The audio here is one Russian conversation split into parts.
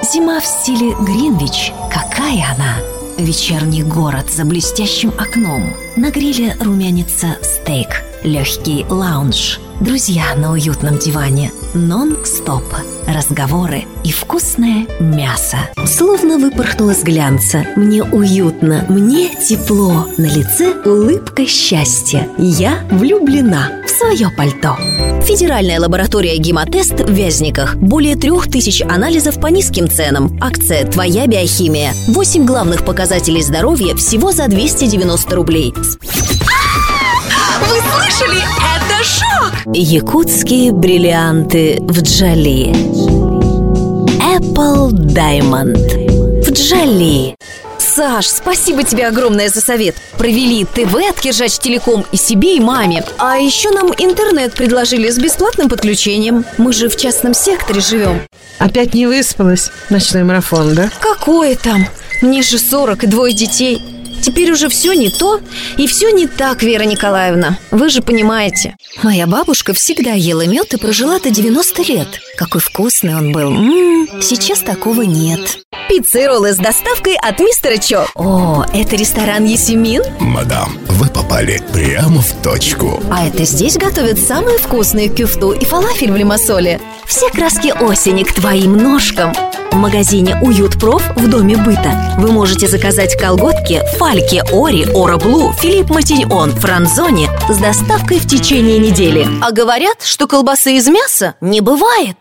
Зима в стиле Гринвич. Какая она! Вечерний город за блестящим окном. На гриле румянится стейк. Легкий лаунж. Друзья на уютном диване. Нон-стоп. Разговоры и вкусное мясо. Словно выпорхнула с глянца. Мне уютно, мне тепло. На лице улыбка счастья. Я влюблена в свое пальто. Федеральная лаборатория «Гемотест» в Вязниках. Более 3000 анализов по низким ценам. Акция «Твоя биохимия». 8 главных показателей здоровья всего за 290 рублей. Вы слышали? Это шок! Якутские бриллианты в Джоли. Apple Diamond в Джоли. Саш, спасибо тебе огромное за совет. Провели ТВ от Киржач-Телеком и себе, и маме. А еще нам интернет предложили с бесплатным подключением. Мы же в частном секторе живем. Опять не выспалась? Ночной марафон, да? Какое там? Мне же 40 и 2 детей. Теперь уже все не то и все не так, Вера Николаевна. Вы же понимаете. Моя бабушка всегда ела мед и прожила до 90 лет. Какой вкусный он был. Сейчас такого нет. Пиццы и роллы с доставкой от мистера Чо. О, это ресторан Есемин? Мадам, вы попали прямо в точку. А это здесь готовят самые вкусные кюфту и фалафель в лимассоле. Все краски осени к твоим ножкам. В магазине «Уют Проф» в Доме быта вы можете заказать колготки Фальки, Ори, Ора Блу, Филипп Матиньон, Франзони с доставкой в течение недели. А говорят, что колбасы из мяса не бывает.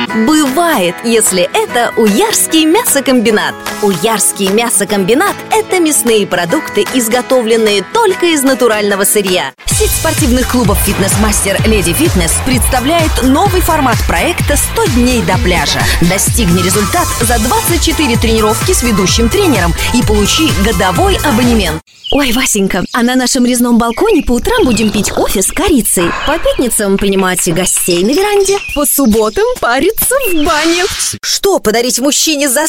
Бывает, если это Уярский мясокомбинат. Уярский мясокомбинат – это мясные продукты, изготовленные только из натурального сырья. Сеть спортивных клубов «Фитнес-мастер Леди Фитнес» представляет новый формат проекта «100 дней до пляжа». Достигни результат за 24 тренировки с ведущим тренером и получи годовой абонемент. Ой, Васенька, а на нашем резном балконе по утрам будем пить кофе с корицей. По пятницам принимать гостей на веранде. По субботам париться в бане. Что подарить мужчине за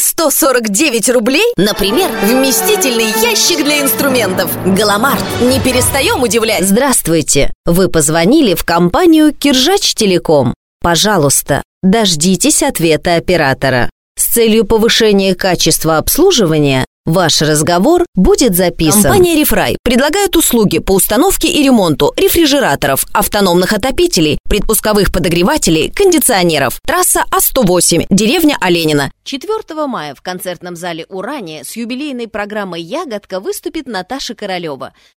149 рублей? Например, вместительный ящик для инструментов. Галамарт. Не перестаем удивлять. Здравствуйте. Вы позвонили в компанию Киржач-Телеком. Пожалуйста, дождитесь ответа оператора. С целью повышения качества обслуживания ваш разговор будет записан. Компания «Рефрай» предлагает услуги по установке и ремонту рефрижераторов, автономных отопителей, предпусковых подогревателей, кондиционеров. Трасса А108, деревня Оленина. 4 мая в концертном зале «Урания» с юбилейной программой «Ягодка» выступит Наташа Королева.